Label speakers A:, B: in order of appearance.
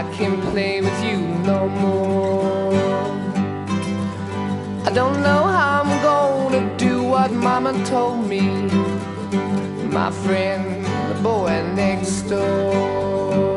A: can play with you no more. I don't know how I'm gonna do what Mama told me, my friend, the boy next door.